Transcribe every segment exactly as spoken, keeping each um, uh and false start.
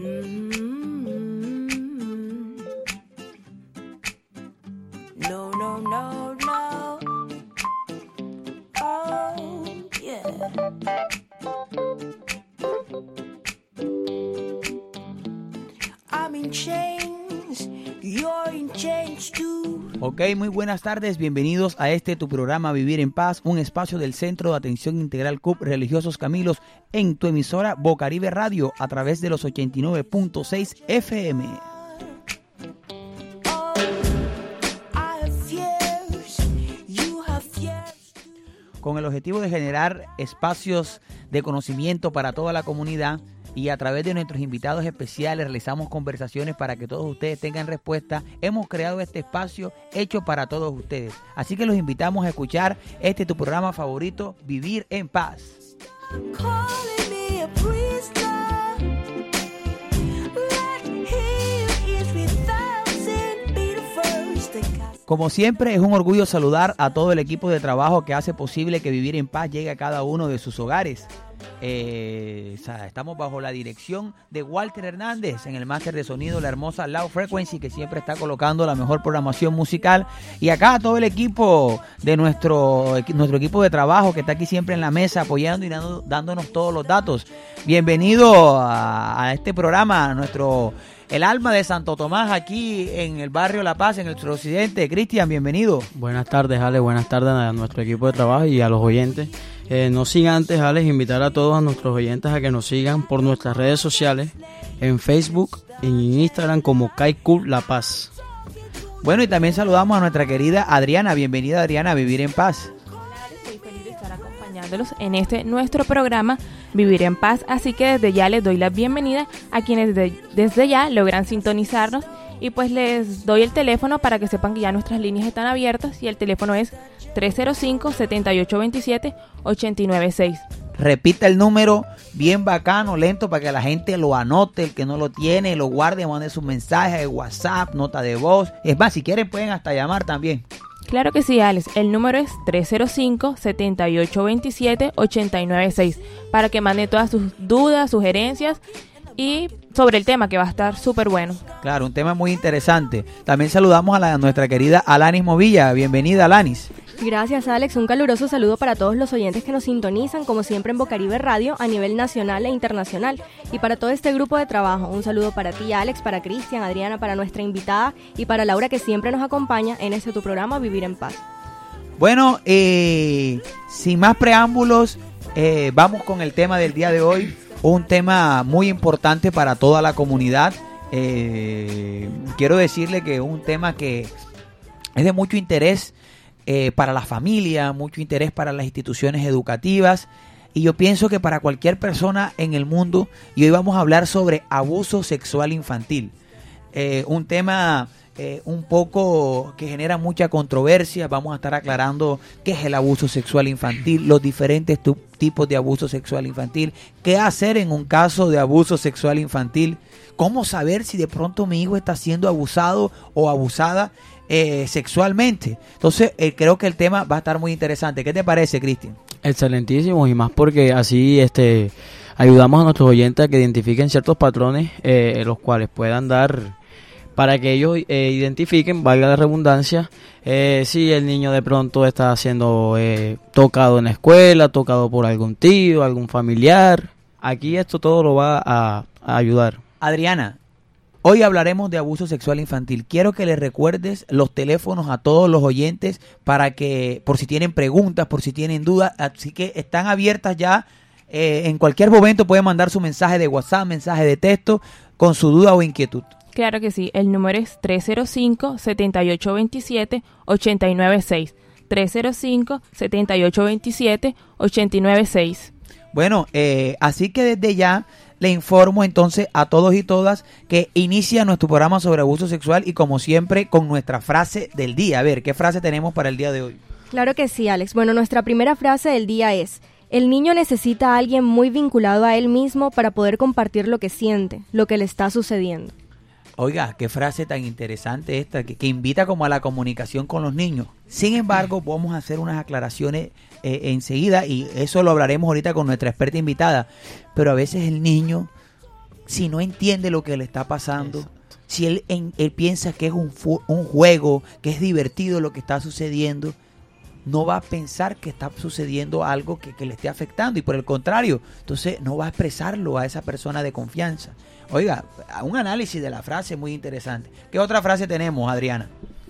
No, no, no, no. Oh, yeah. I'm in chains, you're in chains too. Ok, muy buenas tardes, bienvenidos a este tu programa Vivir en Paz, un espacio del Centro de Atención Integral C U P Religiosos Camilos en tu emisora Bocaribe Radio a través de los ochenta y nueve punto seis F M. Con el objetivo de generar espacios de conocimiento para toda la comunidad y a través de nuestros invitados especiales realizamos conversaciones para que todos ustedes tengan respuesta. Hemos creado este espacio hecho para todos ustedes. Así que los invitamos a escuchar este tu programa favorito, Vivir en Paz. Como siempre, es un orgullo saludar a todo el equipo de trabajo que hace posible que Vivir en Paz llegue a cada uno de sus hogares. Eh, o sea, estamos bajo la dirección de Walter Hernández en el máster de sonido, la hermosa Loud Frequency, que siempre está colocando la mejor programación musical. Y acá todo el equipo de nuestro, nuestro equipo de trabajo que está aquí siempre en la mesa apoyando y dando, dándonos todos los datos. Bienvenido a, a este programa, nuestro... El alma de Santo Tomás aquí en el barrio La Paz, en el suroccidente. Cristian, bienvenido. Buenas tardes, Alex. Buenas tardes a nuestro equipo de trabajo y a los oyentes. Eh, no sin antes, Alex, invitar a todos a nuestros oyentes a que nos sigan por nuestras redes sociales, en Facebook, en Instagram como K I C U La Paz. Bueno, y también saludamos a nuestra querida Adriana. Bienvenida, Adriana, a Vivir en Paz. Estoy feliz de estar acompañándolos en este nuestro programa Vivir en Paz, así que desde ya les doy la bienvenida a quienes de, desde ya logran sintonizarnos y pues les doy el teléfono para que sepan que ya nuestras líneas están abiertas y el teléfono es tres cero cinco, siete ocho dos siete, ocho nueve seis. Repita el número bien bacano, lento, para que la gente lo anote, el que no lo tiene, lo guarde, mande su mensaje de WhatsApp, nota de voz. Es más, si quieren pueden hasta llamar también. Claro que sí, Alex. El número es tres cero cinco, siete ocho dos siete, ocho nueve seis para que mande todas sus dudas, sugerencias y sobre el tema que va a estar súper bueno. Claro, un tema muy interesante. También saludamos a, la, a nuestra querida Alanis Movilla. Bienvenida, Alanis. Gracias, Alex. Un caluroso saludo para todos los oyentes que nos sintonizan, como siempre en Bocaribe Radio, a nivel nacional e internacional. Y para todo este grupo de trabajo, un saludo para ti, Alex, para Cristian, Adriana, para nuestra invitada y para Laura, que siempre nos acompaña en este tu programa Vivir en Paz. Bueno, eh, sin más preámbulos, eh, vamos con el tema del día de hoy. Un tema muy importante para toda la comunidad. Eh, quiero decirle que es un tema que es de mucho interés Eh, para la familia, mucho interés para las instituciones educativas y yo pienso que para cualquier persona en el mundo. Y hoy vamos a hablar sobre abuso sexual infantil, eh, un tema eh, un poco que genera mucha controversia. Vamos a estar aclarando qué es el abuso sexual infantil, los diferentes tu- tipos de abuso sexual infantil, qué hacer en un caso de abuso sexual infantil, cómo saber si de pronto mi hijo está siendo abusado o abusada Eh, sexualmente. Entonces eh, creo que el tema va a estar muy interesante. ¿Qué te parece, Cristian? Excelentísimo, y más porque así este ayudamos a nuestros oyentes a que identifiquen ciertos patrones, eh, los cuales puedan dar para que ellos eh, identifiquen, valga la redundancia, eh, si el niño de pronto está siendo eh, tocado en la escuela, tocado por algún tío, algún familiar. Aquí esto todo lo va a, a ayudar. Adriana, hoy hablaremos de abuso sexual infantil. Quiero que les recuerdes los teléfonos a todos los oyentes para que, por si tienen preguntas, por si tienen dudas, así que están abiertas ya. Eh, en cualquier momento pueden mandar su mensaje de WhatsApp, mensaje de texto, con su duda o inquietud. Claro que sí, el número es tres cero cinco, siete ocho dos siete, ocho nueve seis. tres cero cinco, siete ocho dos siete, ocho nueve seis. Bueno, eh, así que desde ya le informo entonces a todos y todas que inicia nuestro programa sobre abuso sexual y como siempre con nuestra frase del día. A ver, ¿qué frase tenemos para el día de hoy? Claro que sí, Alex. Bueno, nuestra primera frase del día es: el niño necesita a alguien muy vinculado a él mismo para poder compartir lo que siente, lo que le está sucediendo. Oiga, qué frase tan interesante esta, que, que invita como a la comunicación con los niños. Sin embargo, vamos a hacer unas aclaraciones eh, enseguida y eso lo hablaremos ahorita con nuestra experta invitada. Pero a veces el niño si no entiende lo que le está pasando, exacto, si él, en, él piensa que es un, fu- un juego, que es divertido lo que está sucediendo, no va a pensar que está sucediendo algo que, que le esté afectando, y por el contrario, entonces no va a expresarlo a esa persona de confianza. Oiga, un análisis de la frase muy interesante. ¿Qué otra frase tenemos, Adriana?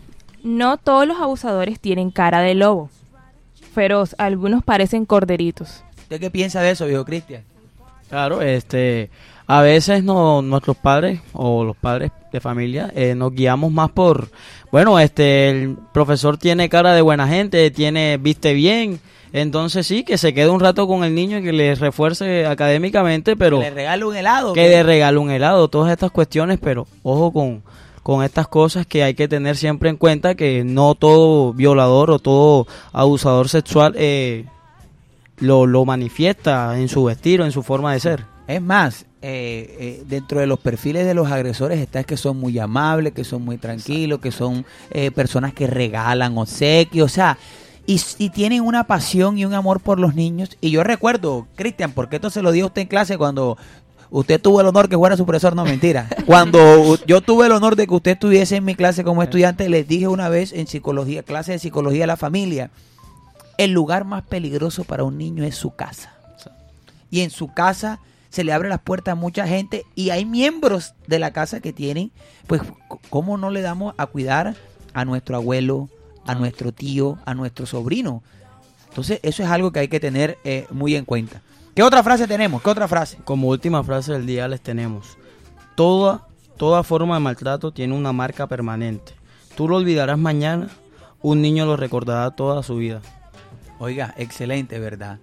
No todos los abusadores tienen cara de lobo. Feroz, algunos parecen corderitos. ¿Usted qué piensa de eso, viejo Cristian? Claro, este, a veces no, nuestros padres o los padres de familia eh, nos guiamos más por, bueno, este, el profesor tiene cara de buena gente, tiene, viste bien, entonces sí, que se quede un rato con el niño y que le refuerce académicamente, pero que le regale un helado. Que le regale un helado, todas estas cuestiones, pero ojo con, con estas cosas que hay que tener siempre en cuenta, que no todo violador o todo abusador sexual eh, lo, lo manifiesta en su vestir o en su forma de ser. Es más, eh, eh, dentro de los perfiles de los agresores está que son muy amables, que son muy tranquilos, que son eh, personas que regalan obsequios, o sea, y, y tienen una pasión y un amor por los niños. Y yo recuerdo, Cristian, porque esto se lo dio a usted en clase cuando usted tuvo el honor que fuera su profesor, no mentira. Cuando yo tuve el honor de que usted estuviese en mi clase como estudiante, les dije una vez en psicología, clase de psicología de la familia, el lugar más peligroso para un niño es su casa. Y en su casa se le abre las puertas a mucha gente y hay miembros de la casa que tienen, pues, ¿cómo no le damos a cuidar a nuestro abuelo, a nuestro tío, a nuestro sobrino? Entonces, eso es algo que hay que tener eh, muy en cuenta. ¿Qué otra frase tenemos? ¿Qué otra frase? Como última frase del día les tenemos: toda, toda forma de maltrato tiene una marca permanente. Tú lo olvidarás mañana, un niño lo recordará toda su vida. Oiga, excelente, ¿verdad?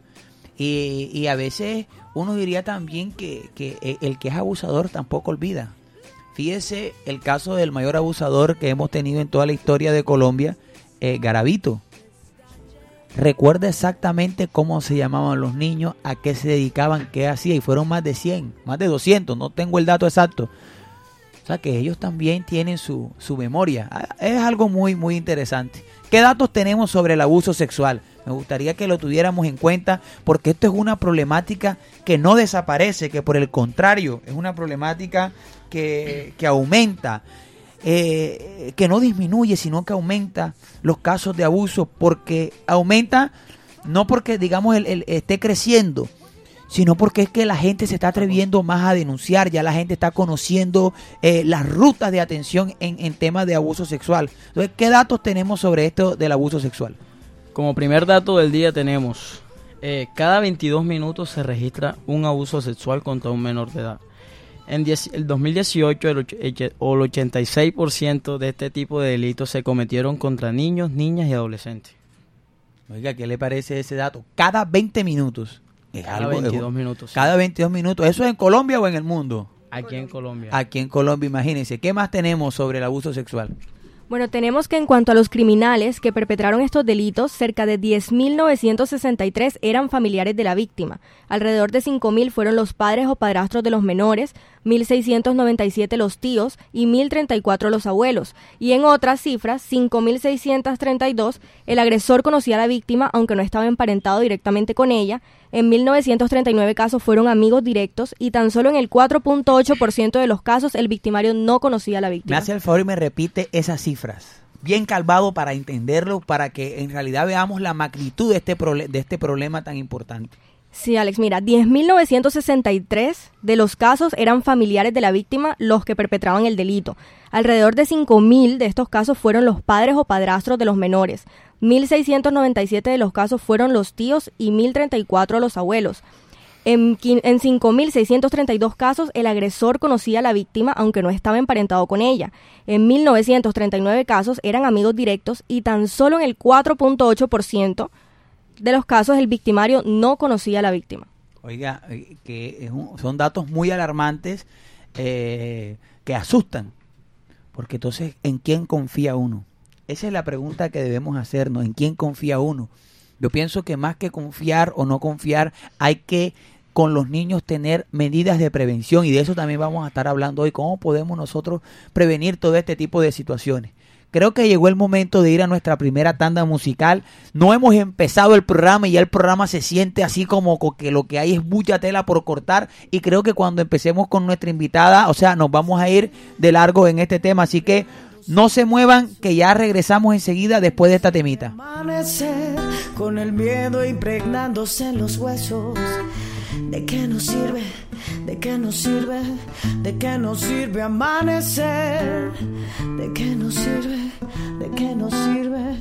Y, y a veces uno diría también que, que el que es abusador tampoco olvida. Fíjese el caso del mayor abusador que hemos tenido en toda la historia de Colombia, eh, Garavito. Recuerda exactamente cómo se llamaban los niños, a qué se dedicaban, qué hacía, y fueron más de cien, más de doscientos, no tengo el dato exacto. O sea que ellos también tienen su, su memoria. Es algo muy, muy interesante. ¿Qué datos tenemos sobre el abuso sexual? Me gustaría que lo tuviéramos en cuenta, porque esto es una problemática que no desaparece, que por el contrario es una problemática que, que aumenta, eh, que no disminuye, sino que aumenta los casos de abuso, porque aumenta no porque, digamos, el, el, esté creciendo, sino porque es que la gente se está atreviendo más a denunciar, ya la gente está conociendo eh, las rutas de atención en, en temas de abuso sexual. Entonces, ¿qué datos tenemos sobre esto del abuso sexual? Como primer dato del día tenemos, eh, cada veintidós minutos se registra un abuso sexual contra un menor de edad. En diez, el dos mil dieciocho, el, el ochenta y seis por ciento de este tipo de delitos se cometieron contra niños, niñas y adolescentes. Oiga, ¿qué le parece ese dato? Cada veinte minutos. Es cada algo, veintidós es, minutos. Cada sí. veintidós minutos. ¿Eso es en Colombia o en el mundo? Aquí en Colombia. Aquí en Colombia, imagínense. ¿Qué más tenemos sobre el abuso sexual? Bueno, tenemos que en cuanto a los criminales que perpetraron estos delitos, cerca de diez mil novecientos sesenta y tres eran familiares de la víctima. Alrededor de cinco mil fueron los padres o padrastros de los menores, mil seiscientos noventa y siete los tíos y mil treinta y cuatro los abuelos. Y en otras cifras, cinco mil seiscientos treinta y dos, el agresor conocía a la víctima aunque no estaba emparentado directamente con ella. En mil novecientos treinta y nueve casos fueron amigos directos y tan solo en el cuatro punto ocho por ciento de los casos el victimario no conocía a la víctima. Me hace el favor y me repite esas cifras. Bien calvado para entenderlo, para que en realidad veamos la magnitud de este, proble- de este problema tan importante. Sí, Alex, mira, diez mil novecientos sesenta y tres de los casos eran familiares de la víctima los que perpetraban el delito. Alrededor de cinco mil de estos casos fueron los padres o padrastros de los menores. mil seiscientos noventa y siete de los casos fueron los tíos y mil treinta y cuatro los abuelos. En, en cinco mil seiscientos treinta y dos casos, el agresor conocía a la víctima aunque no estaba emparentado con ella. En mil novecientos treinta y nueve casos eran amigos directos y tan solo en el cuatro punto ocho por ciento de los casos el victimario no conocía a la víctima. Oiga, que es un, son datos muy alarmantes eh, que asustan, porque entonces, ¿en quién confía uno? Esa es la pregunta que debemos hacernos, ¿en quién confía uno? Yo pienso que más que confiar o no confiar, hay que con los niños tener medidas de prevención, y de eso también vamos a estar hablando hoy, cómo podemos nosotros prevenir todo este tipo de situaciones. creo que llegó el momento de ir a nuestra primera tanda musical. No hemos empezado el programa y ya el programa se siente así como que lo que hay es mucha tela por cortar, y creo que cuando empecemos con nuestra invitada, o sea, nos vamos a ir de largo en este tema, así que no se muevan, que ya regresamos enseguida después de esta temita. Amanecer con el miedo impregnándose en los huesos. ¿De qué nos sirve? ¿De qué nos sirve? ¿De qué nos sirve amanecer? ¿De qué nos sirve? ¿De qué nos sirve?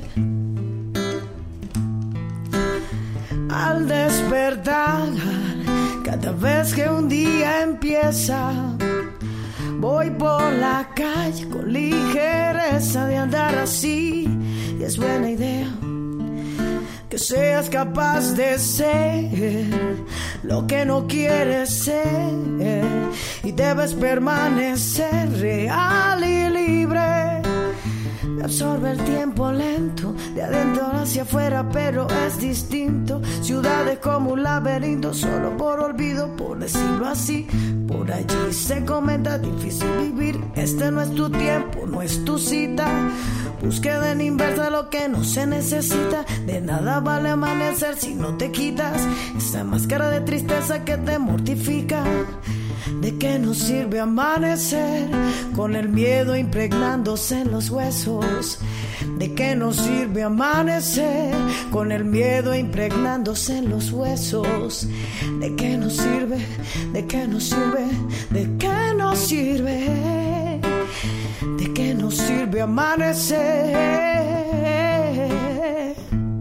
Al despertar, cada vez que un día empieza, voy por la calle con ligereza de andar así, y es buena idea que seas capaz de ser lo que no quieres ser, y debes permanecer real y libre. Me absorbe el tiempo lento, de adentro hacia afuera, pero es distinto. Ciudades como un laberinto, solo por olvido, por decirlo así. Por allí se comenta, difícil vivir. Este no es tu tiempo, no es tu cita. Búsqueda en inversa lo que no se necesita. De nada vale amanecer si no te quitas esa máscara de tristeza que te mortifica. ¿De qué nos sirve amanecer con el miedo impregnándose en los huesos? ¿De qué nos sirve amanecer con el miedo impregnándose en los huesos? ¿De qué nos sirve? ¿De qué nos sirve? ¿De qué nos sirve? ¿De qué nos sirve amanecer?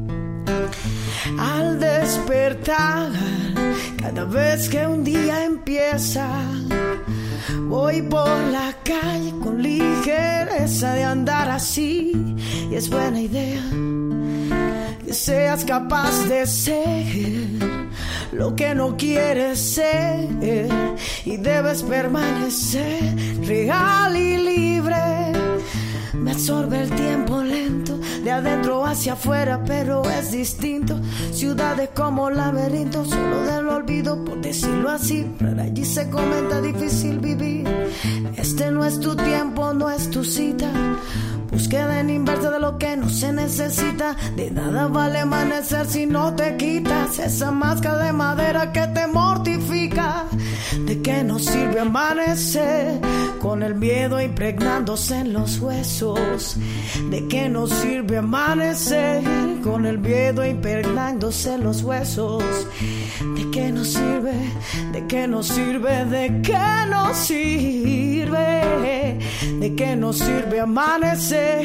Al despertar, cada vez que un día empieza, voy por la calle con ligereza de andar así, y es buena idea que seas capaz de ser lo que no quieres ser, y debes permanecer real y libre. Me absorbe el tiempo lento, de adentro hacia afuera, pero es distinto. Ciudades como laberinto, solo del olvido, por decirlo así. Por allí se comenta, difícil vivir. Este no es tu tiempo, no es tu cita. Búsqueda en inversa de lo que no se necesita. De nada vale amanecer si no te quitas esa máscara de madera que te mortifica. ¿De qué nos sirve amanecer con el miedo impregnándose en los huesos? ¿De qué nos sirve amanecer con el miedo impregnándose en los huesos? ¿De qué nos sirve? ¿De qué nos sirve? ¿De qué nos sirve? ¿De qué nos sirve amanecer? ¿De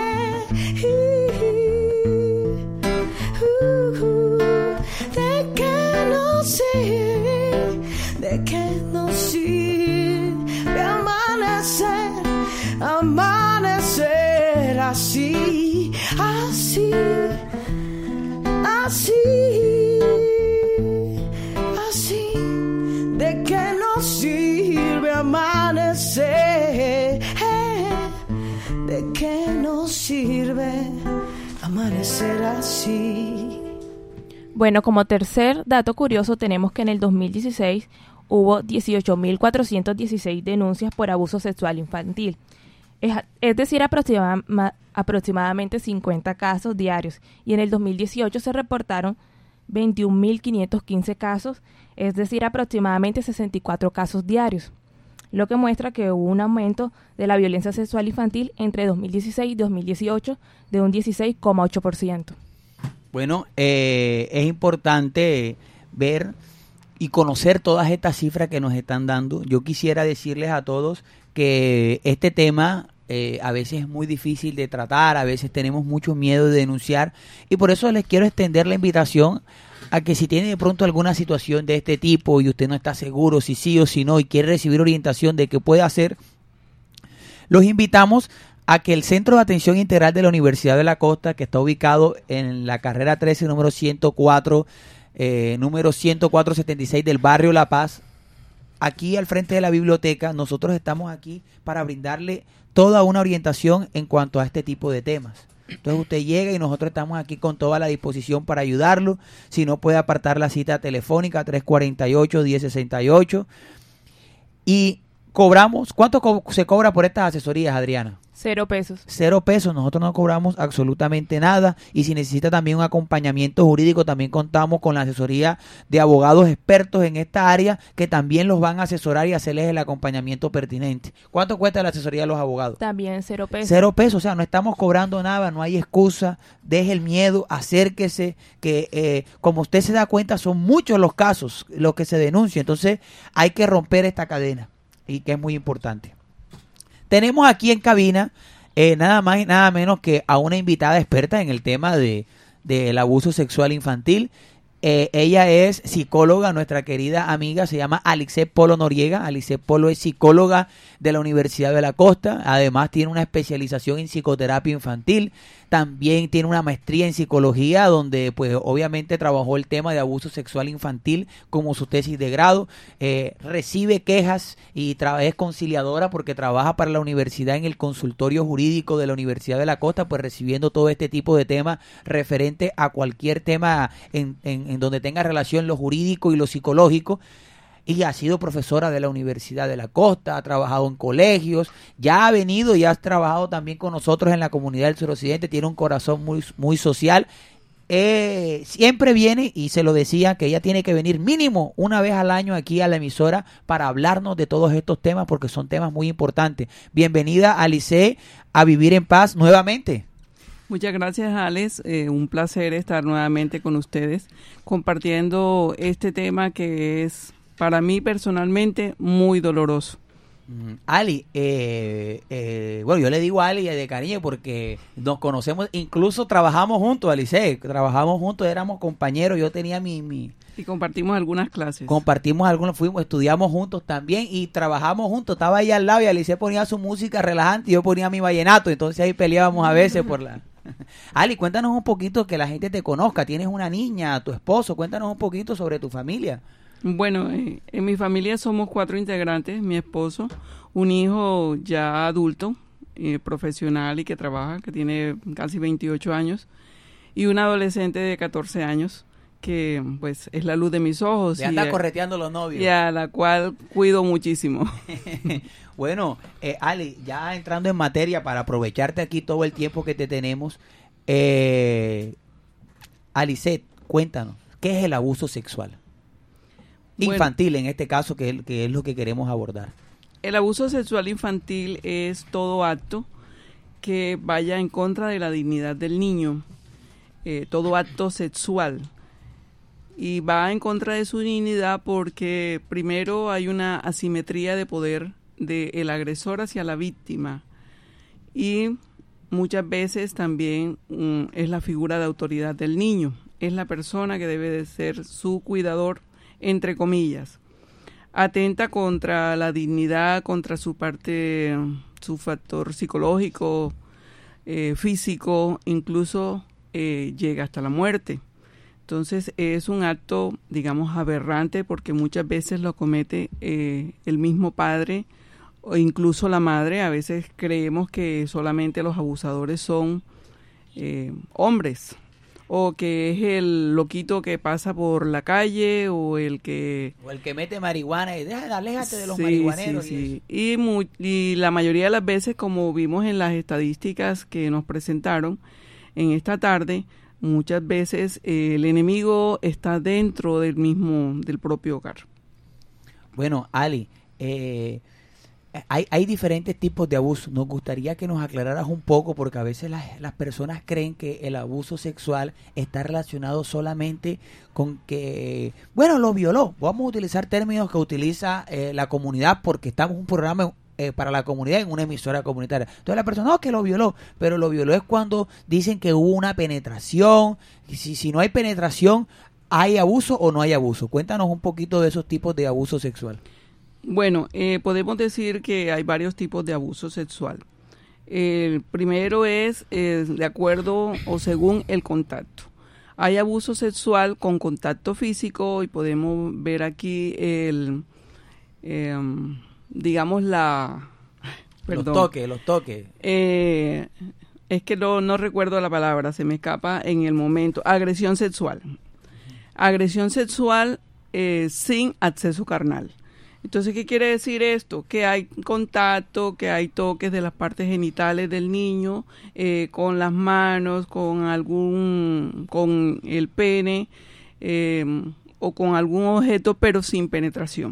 qué nos sirve? ¿De qué nos sirve amanecer? Amanecer así, así, así, así. ¿De qué nos sirve amanecer? ¿De qué nos sirve amanecer así? Bueno, como tercer dato curioso tenemos que en el dos mil dieciséis hubo dieciocho mil cuatrocientas dieciséis denuncias por abuso sexual infantil. Es, es decir, aproxima, aproximadamente cincuenta casos diarios. Y en el dos mil dieciocho se reportaron veintiún mil quinientos quince casos, es decir, aproximadamente sesenta y cuatro casos diarios. Lo que muestra que hubo un aumento de la violencia sexual infantil entre dos mil dieciséis y dos mil dieciocho de un dieciséis coma ocho por ciento. Bueno, eh, es importante ver y conocer todas estas cifras que nos están dando. Yo quisiera decirles a todos que este tema eh, a veces es muy difícil de tratar, a veces tenemos mucho miedo de denunciar, y por eso les quiero extender la invitación a que si tiene de pronto alguna situación de este tipo y usted no está seguro si sí o si no y quiere recibir orientación de qué puede hacer, los invitamos a que el Centro de Atención Integral de la Universidad de la Costa, que está ubicado en la carrera trece, número ciento cuatro, eh, número ciento cuatro setenta y seis del barrio La Paz, aquí al frente de la biblioteca, nosotros estamos aquí para brindarle toda una orientación en cuanto a este tipo de temas. Entonces usted llega y nosotros estamos aquí con toda la disposición para ayudarlo. Si no, puede apartar la cita telefónica tres cuatro ocho, uno cero seis ocho. Y cobramos, ¿cuánto co- se cobra por estas asesorías, Adriana? Cero pesos. Cero pesos, nosotros no cobramos absolutamente nada, y si necesita también un acompañamiento jurídico, también contamos con la asesoría de abogados expertos en esta área que también los van a asesorar y hacerles el acompañamiento pertinente. ¿Cuánto cuesta la asesoría de los abogados? También cero pesos. Cero pesos, o sea, no estamos cobrando nada, no hay excusa, deje el miedo, acérquese, que eh, como usted se da cuenta son muchos los casos los que se denuncian, entonces hay que romper esta cadena y que es muy importante. Tenemos aquí en cabina eh, nada más y nada menos que a una invitada experta en el tema de del abuso sexual infantil. Eh, ella es psicóloga, nuestra querida amiga, se llama Alice Polo Noriega. Alice Polo es psicóloga de la Universidad de la Costa, además tiene una especialización en psicoterapia infantil, también tiene una maestría en psicología donde pues obviamente trabajó el tema de abuso sexual infantil como su tesis de grado, eh, recibe quejas y tra- es conciliadora porque trabaja para la universidad en el consultorio jurídico de la Universidad de la Costa, pues recibiendo todo este tipo de temas referente a cualquier tema en, en, en donde tenga relación lo jurídico y lo psicológico. Y ha sido profesora de la Universidad de la Costa, ha trabajado en colegios, ya ha venido y ha trabajado también con nosotros en la comunidad del suroccidente, tiene un corazón muy, muy social. Eh, siempre viene, y se lo decía, que ella tiene que venir mínimo una vez al año aquí a la emisora para hablarnos de todos estos temas porque son temas muy importantes. Bienvenida, Alice, a Vivir en Paz nuevamente. Muchas gracias, Alex. Eh, un placer estar nuevamente con ustedes compartiendo este tema que es para mí personalmente muy doloroso. Mm, Ali, eh, eh, bueno, yo le digo a Ali de cariño porque nos conocemos, incluso trabajamos juntos, Alice, trabajamos juntos, éramos compañeros, yo tenía mi... mi Y compartimos algunas clases. Compartimos algunos, fuimos, estudiamos juntos también y trabajamos juntos, estaba ahí al lado y Alice ponía su música relajante y yo ponía mi vallenato, entonces ahí peleábamos a veces por la... Ali, cuéntanos un poquito que la gente te conozca, tienes una niña, tu esposo, cuéntanos un poquito sobre tu familia. Bueno, eh, en mi familia somos cuatro integrantes, mi esposo, un hijo ya adulto, eh, profesional y que trabaja, que tiene casi veintiocho años, y un adolescente de catorce años, que pues es la luz de mis ojos. Le anda y, correteando los novios. Y a la cual cuido muchísimo. Bueno, eh, Ali, ya entrando en materia para aprovecharte aquí todo el tiempo que te tenemos, eh, Alice, cuéntanos, ¿qué es el abuso sexual? Infantil, bueno, en este caso, que es, que es lo que queremos abordar. El abuso sexual infantil es todo acto que vaya en contra de la dignidad del niño, eh, todo acto sexual, y va en contra de su dignidad porque primero hay una asimetría de poder del agresor hacia la víctima y muchas veces también um, es la figura de autoridad del niño, es la persona que debe de ser su cuidador, entre comillas. Atenta contra la dignidad, contra su parte, su factor psicológico, eh, físico, incluso eh, llega hasta la muerte. Entonces es un acto, digamos, aberrante porque muchas veces lo comete eh, el mismo padre o incluso la madre. A veces creemos que solamente los abusadores son eh, hombres, o que es el loquito que pasa por la calle, o el que... O el que mete marihuana y deja, aléjate de los sí, marihuaneros. Sí, sí. Y, muy, y la mayoría de las veces, como vimos en las estadísticas que nos presentaron en esta tarde, muchas veces eh, el enemigo está dentro del mismo, del propio hogar. Bueno, Ali, eh... Hay, hay diferentes tipos de abuso. Nos gustaría que nos aclararas un poco porque a veces las, las personas creen que el abuso sexual está relacionado solamente con que, bueno, lo violó. Vamos a utilizar términos que utiliza eh, la comunidad porque estamos en un programa eh, para la comunidad en una emisora comunitaria. Entonces la persona, no, que lo violó, pero lo violó es cuando dicen que hubo una penetración. Y si, si no hay penetración, ¿hay abuso o no hay abuso? Cuéntanos un poquito de esos tipos de abuso sexual. Bueno, eh, podemos decir que hay varios tipos de abuso sexual. El primero es eh, de acuerdo o según el contacto. Hay abuso sexual con contacto físico y podemos ver aquí el, eh, digamos la... Perdón. Los toques, los toques. Eh, es que no, no recuerdo la palabra, se me escapa en el momento. Agresión sexual. Agresión sexual eh, sin acceso carnal. Entonces, ¿qué quiere decir esto? Que hay contacto, que hay toques de las partes genitales del niño, eh, con las manos, con algún, con el pene, eh, o con algún objeto, pero sin penetración.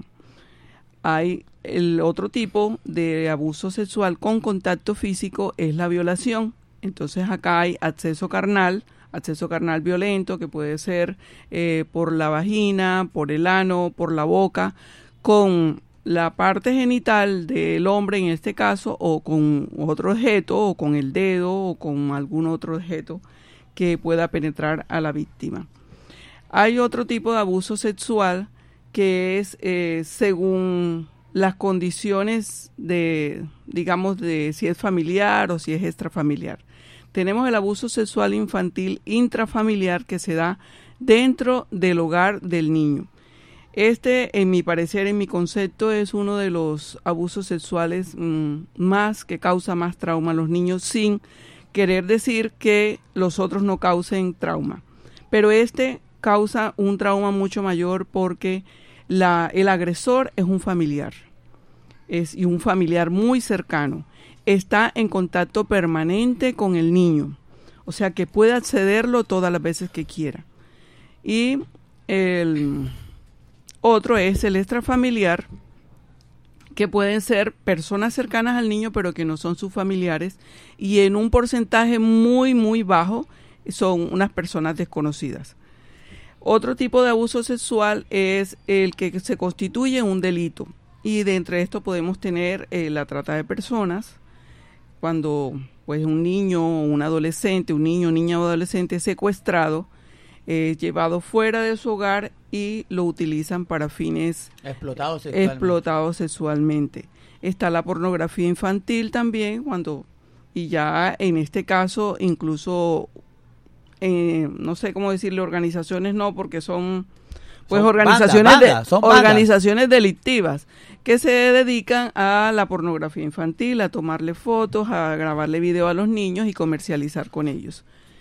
Hay el otro tipo de abuso sexual con contacto físico, es la violación. Entonces, acá hay acceso carnal, acceso carnal violento, que puede ser eh, por la vagina, por el ano, por la boca, con la parte genital del hombre en este caso, o con otro objeto, o con el dedo, o con algún otro objeto que pueda penetrar a la víctima. Hay otro tipo de abuso sexual que es eh, según las condiciones de, digamos, de si es familiar o si es extrafamiliar. Tenemos el abuso sexual infantil intrafamiliar que se da dentro del hogar del niño. Este, en mi parecer, en mi concepto, es uno de los abusos sexuales mmm, más que causa más trauma a los niños, sin querer decir que los otros no causen trauma. Pero este causa un trauma mucho mayor porque la, el agresor es un familiar, es y un familiar muy cercano. Está en contacto permanente con el niño, o sea que puede accederlo todas las veces que quiera. Y el otro es el extrafamiliar, que pueden ser personas cercanas al niño pero que no son sus familiares, y en un porcentaje muy muy bajo son unas personas desconocidas. Otro tipo de abuso sexual es el que se constituye en un delito, y de entre esto podemos tener eh, la trata de personas, cuando pues un niño o un adolescente, un niño, niña o adolescente es secuestrado, eh, llevado fuera de su hogar y lo utilizan para fines explotados sexualmente. explotados sexualmente. Está la pornografía infantil también, cuando, y ya en este caso incluso, eh, no sé cómo decirle, organizaciones no, porque son pues son organizaciones banda, banda, de son organizaciones delictivas que se dedican a la pornografía infantil, a tomarle fotos, a grabarle video a los niños y comercializar con ellos.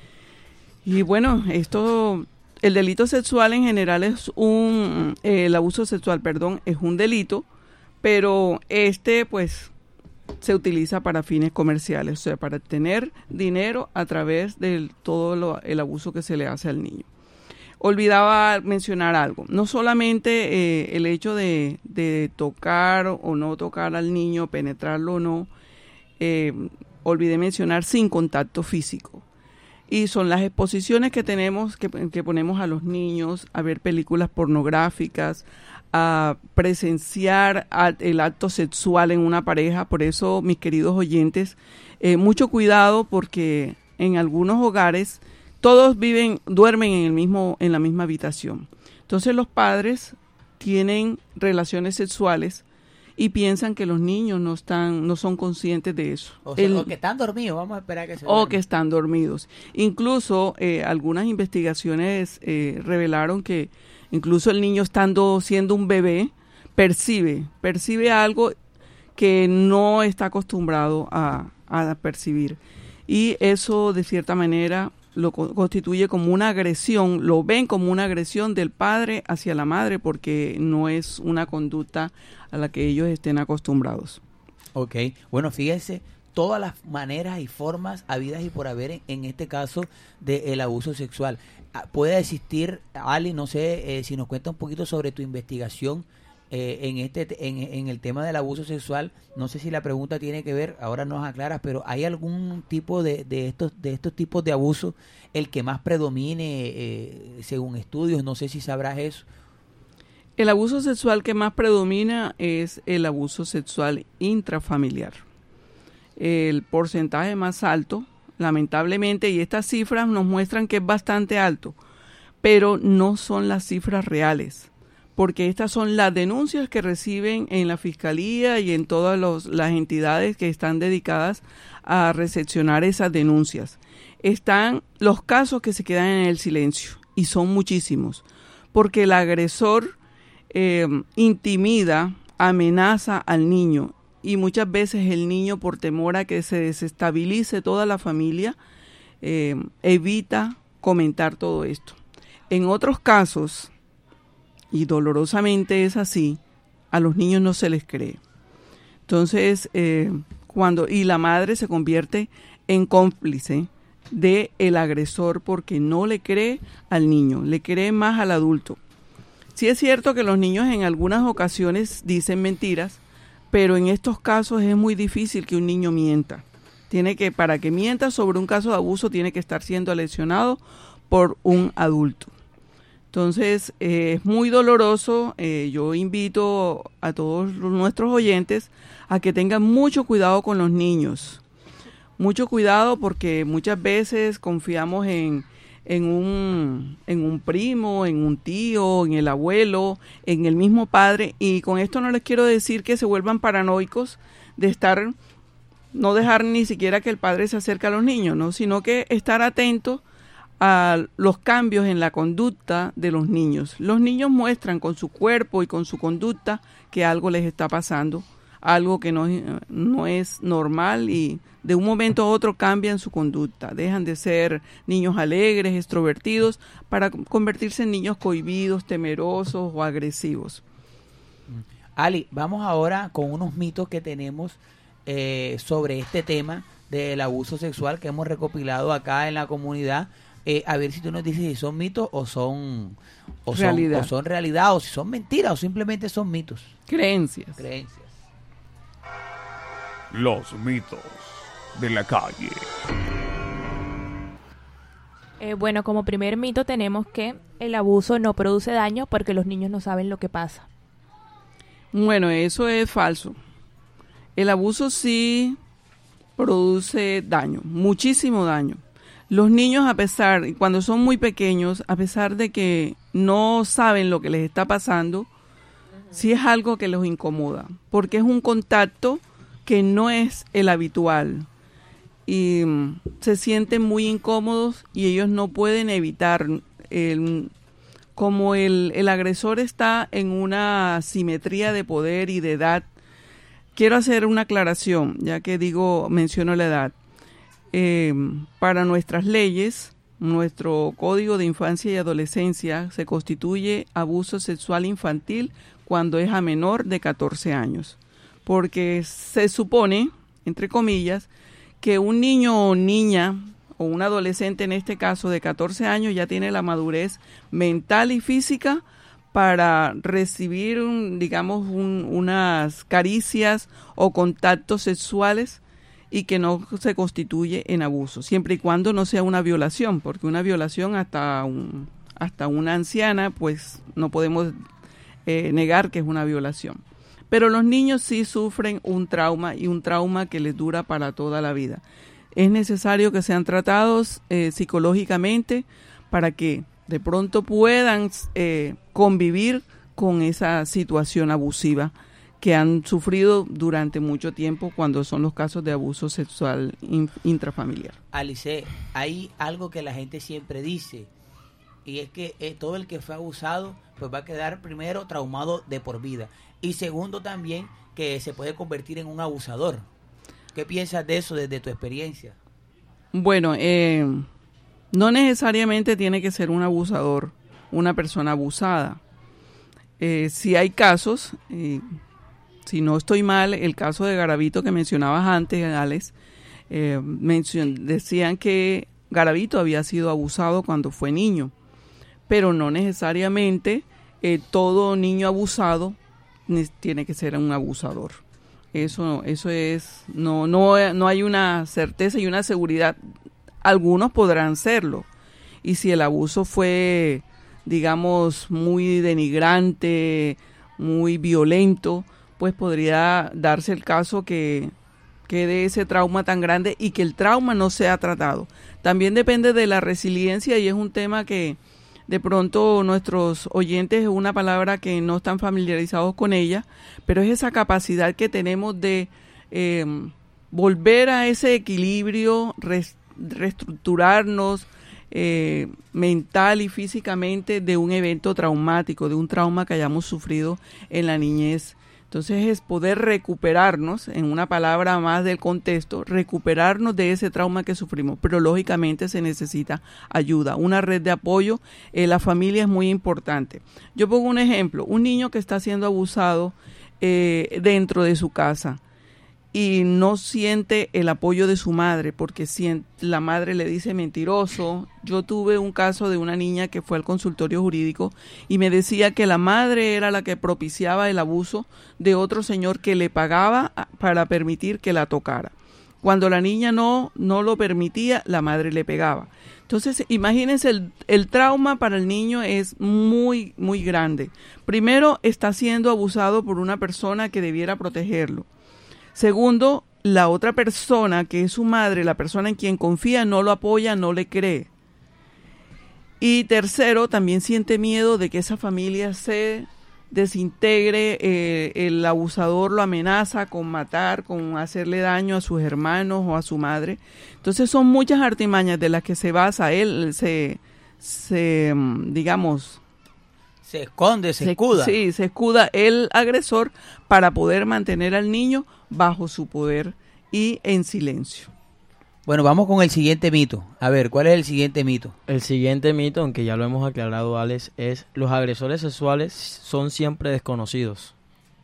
Y bueno, esto, el delito sexual en general es un, eh, el abuso sexual, perdón, es un delito, pero este pues se utiliza para fines comerciales, o sea, para obtener dinero a través de todo lo, el abuso que se le hace al niño. Olvidaba mencionar algo, no solamente eh, el hecho de, de tocar o no tocar al niño, penetrarlo o no, eh, olvidé mencionar sin contacto físico. Y son las exposiciones que tenemos, que, que ponemos a los niños a ver películas pornográficas, a presenciar a, el acto sexual en una pareja. Por eso, mis queridos oyentes, eh, mucho cuidado, porque en algunos hogares todos viven, duermen en el mismo, en la misma habitación. Entonces los padres tienen relaciones sexuales y piensan que los niños no están, no son conscientes de eso. O, sea, el, o que están dormidos, vamos a esperar que se O duerman. que están dormidos. Incluso eh, algunas investigaciones eh, revelaron que incluso el niño, estando siendo un bebé, percibe, percibe algo que no está acostumbrado a, a percibir. Y eso, de cierta manera, lo constituye como una agresión, lo ven como una agresión del padre hacia la madre, porque no es una conducta a la que ellos estén acostumbrados. Ok, bueno, fíjense todas las maneras y formas habidas y por haber en, en este caso del abuso sexual. Puede existir, Ali, no sé eh, si nos cuenta un poquito sobre tu investigación eh, en este en, en el tema del abuso sexual. No sé si la pregunta tiene que ver, ahora nos aclaras, pero ¿hay algún tipo de, de estos de estos tipos de abuso el que más predomine eh, según estudios? No sé si sabrás eso. El abuso sexual que más predomina es el abuso sexual intrafamiliar. El porcentaje más alto, lamentablemente, y estas cifras nos muestran que es bastante alto, pero no son las cifras reales, porque estas son las denuncias que reciben en la Fiscalía y en todas los, las entidades que están dedicadas a recepcionar esas denuncias. Están los casos que se quedan en el silencio, y son muchísimos, porque el agresor eh, intimida, amenaza al niño, y muchas veces el niño, por temor a que se desestabilice toda la familia, eh, evita comentar todo esto. En otros casos, y dolorosamente es así, a los niños no se les cree. Entonces, eh, cuando y la madre se convierte en cómplice de el agresor porque no le cree al niño, le cree más al adulto. Sí es cierto que los niños en algunas ocasiones dicen mentiras, pero en estos casos es muy difícil que un niño mienta. Tiene que, para que mienta sobre un caso de abuso, tiene que estar siendo lesionado por un adulto. Entonces, eh, es muy doloroso. Eh, yo invito a todos nuestros oyentes a que tengan mucho cuidado con los niños. Mucho cuidado porque muchas veces confiamos en, en, un, en un primo, en un tío, en el abuelo, en el mismo padre. Y con esto no les quiero decir que se vuelvan paranoicos de estar, no dejar ni siquiera que el padre se acerque a los niños, ¿no? Sino que estar atentos a los cambios en la conducta de los niños. Los niños muestran con su cuerpo y con su conducta que algo les está pasando, algo que no, no es normal, y de un momento a otro cambian su conducta, dejan de ser niños alegres, extrovertidos, para convertirse en niños cohibidos, temerosos o agresivos. Ali, vamos ahora con unos mitos que tenemos eh, sobre este tema del abuso sexual que hemos recopilado acá en la comunidad. Eh, a ver si tú nos dices si son mitos o son, o son realidad. o son realidad, o si son mentiras o simplemente son mitos. Creencias. Creencias. Los mitos de la calle. Eh, bueno, como primer mito tenemos que el abuso no produce daño porque los niños no saben lo que pasa. Bueno, eso es falso. El abuso sí produce daño, muchísimo daño. Los niños, a pesar, cuando son muy pequeños, a pesar de que no saben lo que les está pasando, uh-huh. sí es algo que los incomoda, porque es un contacto que no es el habitual. Y um, se sienten muy incómodos y ellos no pueden evitar. El, como el, el agresor está en una simetría de poder y de edad, quiero hacer una aclaración, ya que digo, menciono la edad. Eh, para nuestras leyes, nuestro Código de Infancia y Adolescencia se constituye abuso sexual infantil cuando es a menor de catorce años, porque se supone, entre comillas, que un niño o niña, o un adolescente en este caso de catorce años, ya tiene la madurez mental y física para recibir, un, digamos, un, unas caricias o contactos sexuales, y que no se constituye en abuso, siempre y cuando no sea una violación, porque una violación hasta un, hasta una anciana, pues no podemos eh, negar que es una violación. Pero los niños sí sufren un trauma, y un trauma que les dura para toda la vida. Es necesario que sean tratados eh, psicológicamente para que de pronto puedan eh, convivir con esa situación abusiva que han sufrido durante mucho tiempo cuando son los casos de abuso sexual in, intrafamiliar. Alice, hay algo que la gente siempre dice, y es que eh, todo el que fue abusado pues va a quedar primero traumado de por vida, y segundo también que se puede convertir en un abusador. ¿Qué piensas de eso desde tu experiencia? Bueno, eh, no necesariamente tiene que ser un abusador, una persona abusada. Eh, si hay casos... Eh, Si no estoy mal, el caso de Garavito que mencionabas antes, Alex, eh, mencion- decían que Garavito había sido abusado cuando fue niño, pero no necesariamente eh, todo niño abusado ne- tiene que ser un abusador. Eso, eso es, no, no, no hay una certeza y una seguridad. Algunos podrán serlo, y si el abuso fue, digamos, muy denigrante, muy violento, pues podría darse el caso que quede ese trauma tan grande y que el trauma no sea tratado. También depende de la resiliencia, y es un tema que de pronto nuestros oyentes, es una palabra que no están familiarizados con ella, pero es esa capacidad que tenemos de eh, volver a ese equilibrio, res, reestructurarnos eh, mental y físicamente de un evento traumático, de un trauma que hayamos sufrido en la niñez. Entonces es poder recuperarnos, en una palabra más del contexto, recuperarnos de ese trauma que sufrimos, pero lógicamente se necesita ayuda, una red de apoyo. Eh, la familia es muy importante. Yo pongo un ejemplo, un niño que está siendo abusado eh, dentro de su casa y no siente el apoyo de su madre porque siente, la madre le dice mentiroso. Yo tuve un caso de una niña que fue al consultorio jurídico y me decía que la madre era la que propiciaba el abuso de otro señor que le pagaba para permitir que la tocara. Cuando la niña no, no lo permitía, la madre le pegaba. Entonces, imagínense, el, el trauma para el niño es muy, muy grande. Primero, está siendo abusado por una persona que debiera protegerlo. Segundo, la otra persona, que es su madre, la persona en quien confía, no lo apoya, no le cree. Y tercero, también siente miedo de que esa familia se desintegre, eh, el abusador lo amenaza con matar, con hacerle daño a sus hermanos o a su madre. Entonces son muchas artimañas de las que se basa él, se, se digamos... Se esconde, se, se escuda. Sí, se escuda el agresor para poder mantener al niño bajo su poder y en silencio. Bueno, vamos con el siguiente mito. A ver, ¿cuál es el siguiente mito? El siguiente mito, aunque ya lo hemos aclarado, Alex, es los agresores sexuales son siempre desconocidos.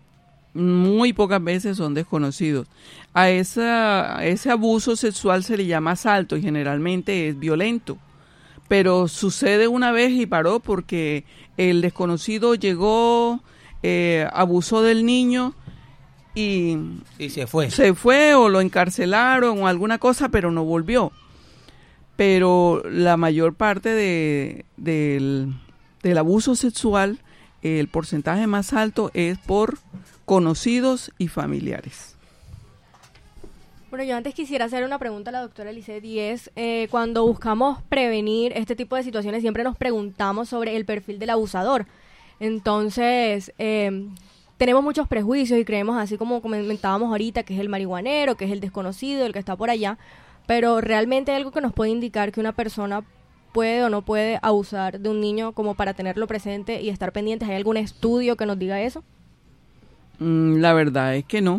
Muy pocas veces son desconocidos. A, esa, a ese abuso sexual se le llama asalto y generalmente es violento. Pero sucede una vez y paró porque el desconocido llegó, eh, abusó del niño y, y se fue. Se fue o lo encarcelaron o alguna cosa, pero no volvió. Pero la mayor parte de, del, del abuso sexual, el porcentaje más alto es por conocidos y familiares. Bueno, yo antes quisiera hacer una pregunta a la doctora Lisset y es, eh, cuando buscamos prevenir este tipo de situaciones siempre nos preguntamos sobre el perfil del abusador. Entonces, eh, tenemos muchos prejuicios y creemos, así como comentábamos ahorita, que es el marihuanero, que es el desconocido, el que está por allá, pero realmente hay algo que nos puede indicar que una persona puede o no puede abusar de un niño como para tenerlo presente y estar pendientes. ¿Hay algún estudio que nos diga eso? Mm, la verdad es que no.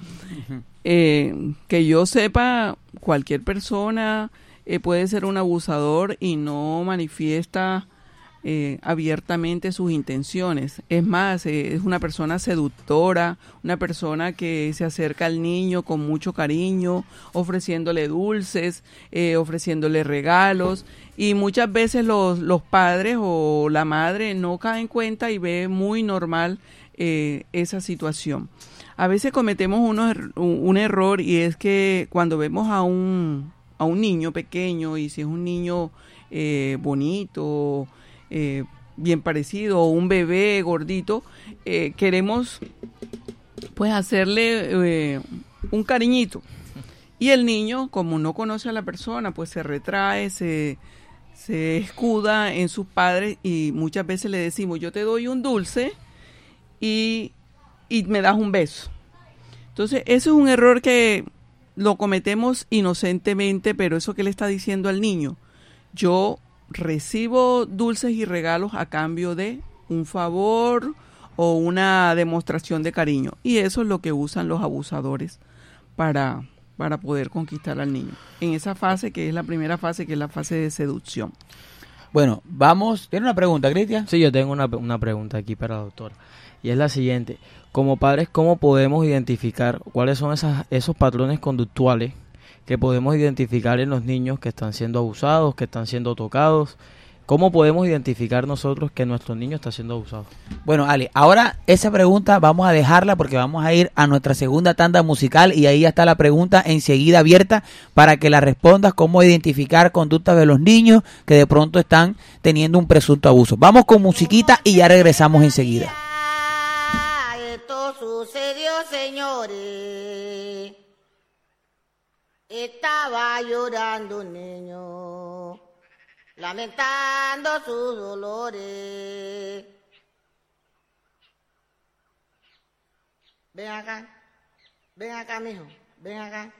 Eh, que yo sepa, cualquier persona eh, puede ser un abusador y no manifiesta eh, abiertamente sus intenciones. Es más, eh, es una persona seductora, una persona que se acerca al niño con mucho cariño, ofreciéndole dulces, eh, ofreciéndole regalos, y muchas veces los, los padres o la madre no caen en cuenta y ve muy normal eh, esa situación. A veces cometemos unos, un error y es que cuando vemos a un, a un niño pequeño y si es un niño eh, bonito, eh, bien parecido o un bebé gordito, eh, queremos pues hacerle eh, un cariñito. Y el niño, como no conoce a la persona, pues se retrae, se, se escuda en sus padres y muchas veces le decimos, yo te doy un dulce y... y me das un beso. Entonces, eso es un error que lo cometemos inocentemente, pero eso que le está diciendo al niño, yo recibo dulces y regalos a cambio de un favor o una demostración de cariño. Y eso es lo que usan los abusadores para, para poder conquistar al niño. En esa fase, que es la primera fase, que es la fase de seducción. Bueno, vamos. ¿Tiene una pregunta, Cristian? Sí, yo tengo una, una pregunta aquí para la doctora. Y es la siguiente. Como padres, ¿cómo podemos identificar cuáles son esas, esos patrones conductuales que podemos identificar en los niños que están siendo abusados, que están siendo tocados? ¿Cómo podemos identificar nosotros que nuestro niño está siendo abusado? Bueno, Ale, ahora esa pregunta vamos a dejarla porque vamos a ir a nuestra segunda tanda musical y ahí ya está la pregunta enseguida abierta para que la respondas, cómo identificar conductas de los niños que de pronto están teniendo un presunto abuso. Vamos con musiquita y ya regresamos enseguida. Esto sucedió, señores. Estaba llorando un niño, lamentando sus dolores. Ven acá, ven acá, mijo, ven acá.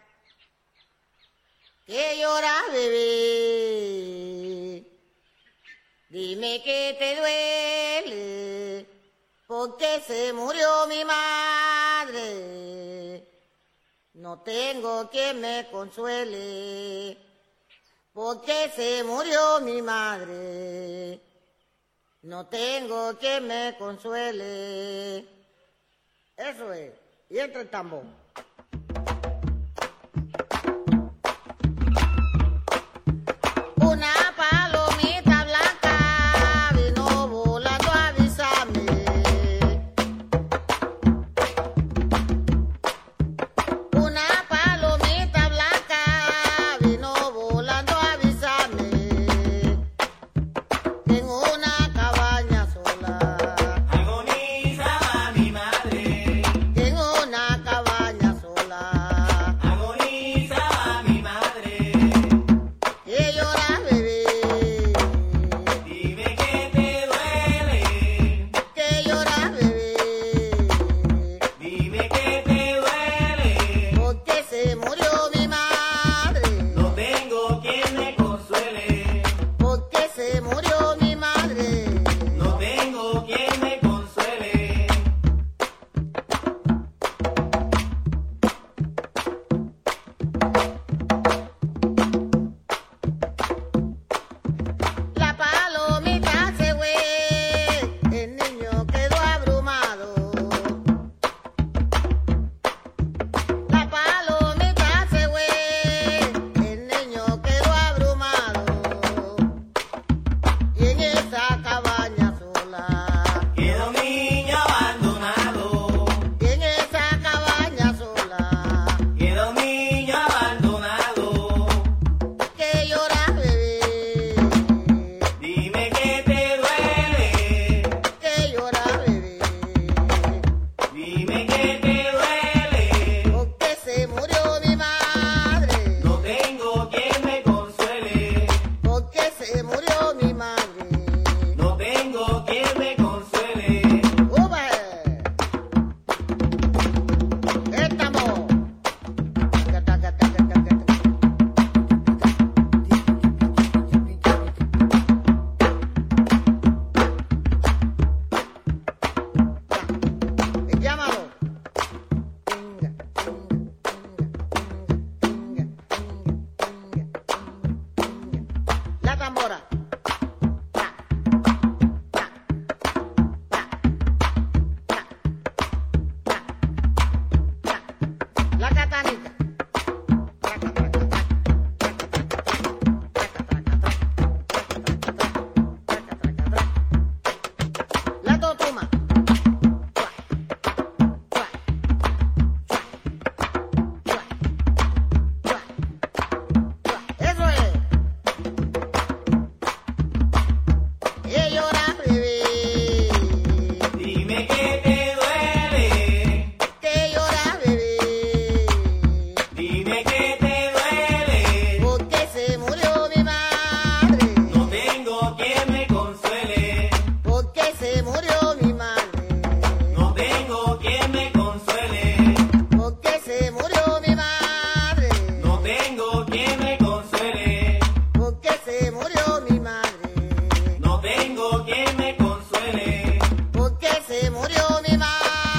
¿Qué lloras, bebé? Dime que te duele, porque se murió mi mamá. madre, no tengo quien me consuele, porque se murió mi madre, no tengo quien me consuele. Eso es, y entra el tambor. Una palomita blanca vino volando a avisarme. Una palomita blanca vino volando a avisarme que en una cabaña sola agonizaba mi madre. que en una cabaña sola Agonizaba mi madre. que llora bebé, Dime que te duele. que llora bebé, Dime que te duele. porque se murió mi madre, No tengo quien me consuele. porque se murió mi madre. No tengo quien me consuele. La palomita se fue, el niño quedó abrumado. La palomita se fue, el niño quedó abrumado. Y en esa cabaña sola, Quedó un niño abandonado. y en esa cabaña sola, Quedó un niño abandonado. que llora bebé, Dime que te duele. que llora bebé, Dime que te duele. porque se murió mi madre, No tengo quien me consuele. porque se murió mi madre. No tengo quien me consuele. ¡Ube! ¡Estamos! Llámalo. La tambora. La catanita. La totuma. Eso es. Y llora bebé. Dime que te duele. Que llora bebé. Dime que te duele. Porque se murió mi madre, No tengo quien me consuele. porque se murió mi madre, No tengo quien me consuele. porque se murió mi madre, No tengo quien me consuele. porque se murió mi madre, No tengo quien me consuele. porque se murió mi madre.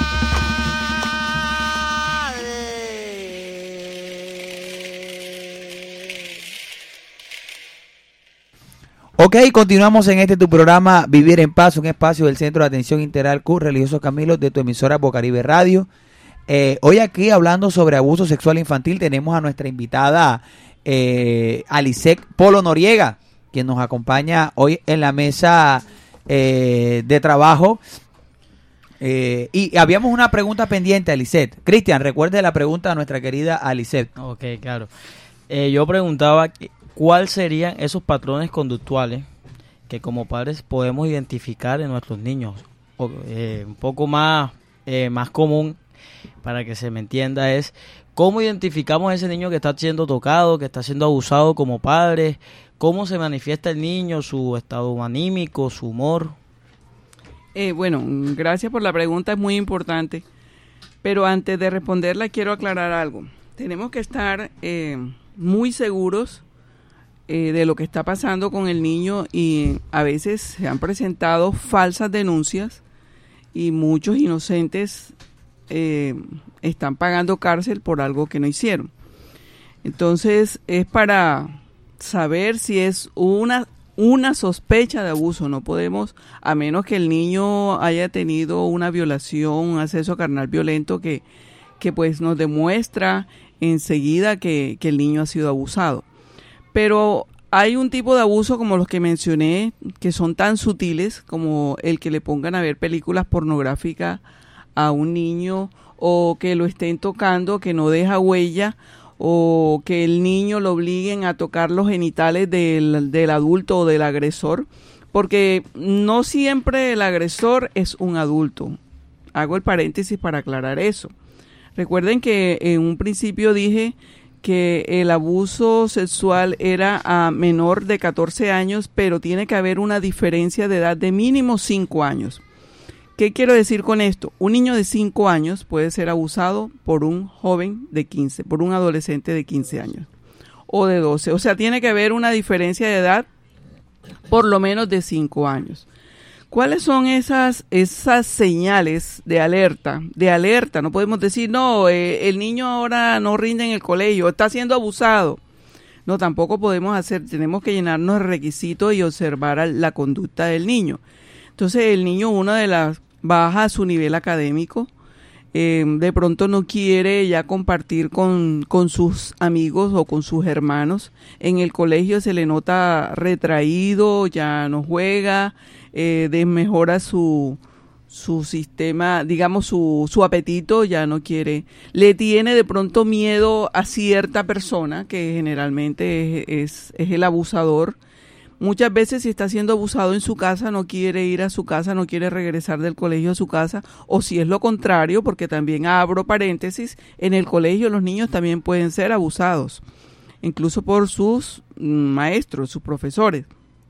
Ok, continuamos en este tu programa Vivir en Paz, un espacio del Centro de Atención Integral C U R Religioso Camilo de tu emisora Bocaribe Radio. Eh, hoy aquí hablando sobre abuso sexual infantil tenemos a nuestra invitada eh, Alicet Polo Noriega, quien nos acompaña hoy en la mesa eh, de trabajo. Eh, y habíamos una pregunta pendiente, Alicet. Cristian, recuerde la pregunta a nuestra querida Alicet. Ok, claro. Eh, yo preguntaba que- cuáles serían esos patrones conductuales que como padres podemos identificar en nuestros niños. O, eh, un poco más, eh, más común, para que se me entienda, es cómo identificamos a ese niño que está siendo tocado, que está siendo abusado como padres, cómo se manifiesta el niño, su estado anímico, su humor. Eh, bueno, gracias por la pregunta, es muy importante. Pero antes de responderla quiero aclarar algo. Tenemos que estar eh, muy seguros eh, de lo que está pasando con el niño y a veces se han presentado falsas denuncias y muchos inocentes eh, están pagando cárcel por algo que no hicieron. Entonces es para saber si es una una sospecha de abuso. No podemos, a menos que el niño haya tenido una violación, un acceso carnal violento que, que pues nos demuestra enseguida que, que el niño ha sido abusado. Pero hay un tipo de abuso como los que mencioné, que son tan sutiles como el que le pongan a ver películas pornográficas a un niño, o que lo estén tocando, que no deja huella, o que el niño lo obliguen a tocar los genitales del, del adulto o del agresor, porque no siempre el agresor es un adulto. Hago el paréntesis para aclarar eso. Recuerden que en un principio dije que el abuso sexual era a menor de catorce años, pero tiene que haber una diferencia de edad de mínimo cinco años. ¿Qué quiero decir con esto? Un niño de cinco años puede ser abusado por un joven de quince, por un adolescente de quince años o de doce. O sea, tiene que haber una diferencia de edad por lo menos de cinco años. ¿Cuáles son esas, esas señales de alerta? De alerta, no podemos decir, no, eh, el niño ahora no rinde en el colegio, está siendo abusado. No, tampoco podemos hacer, tenemos que llenarnos de requisitos y observar la conducta del niño. Entonces el niño, una de las, baja su nivel académico, eh, de pronto no quiere ya compartir con, con sus amigos o con sus hermanos. En el colegio se le nota retraído, ya no juega, eh, desmejora su, su sistema, digamos su, su apetito, ya no quiere, le tiene de pronto miedo a cierta persona que generalmente es, es, es el abusador. Muchas veces si está siendo abusado en su casa, no quiere ir a su casa, no quiere regresar del colegio a su casa, o si es lo contrario, porque también abro paréntesis, en el colegio los niños también pueden ser abusados, incluso por sus maestros, sus profesores.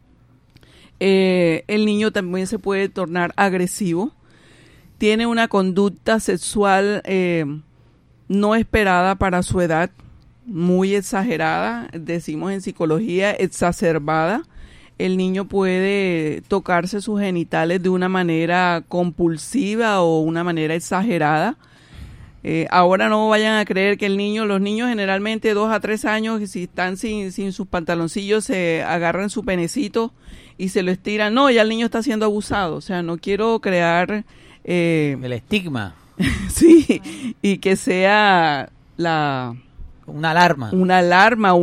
Eh, el niño también se puede tornar agresivo, tiene una conducta sexual eh, no esperada para su edad, muy exagerada, decimos en psicología exacerbada. El niño puede tocarse sus genitales de una manera compulsiva o una manera exagerada. Eh, ahora no vayan a creer que el niño, los niños generalmente dos a tres años, si están sin, sin sus pantaloncillos, se agarran su penecito y se lo estiran. No, ya el niño está siendo abusado. O sea, no quiero crear... Eh, el estigma. Sí, y que sea la... Una alarma. Una alarma,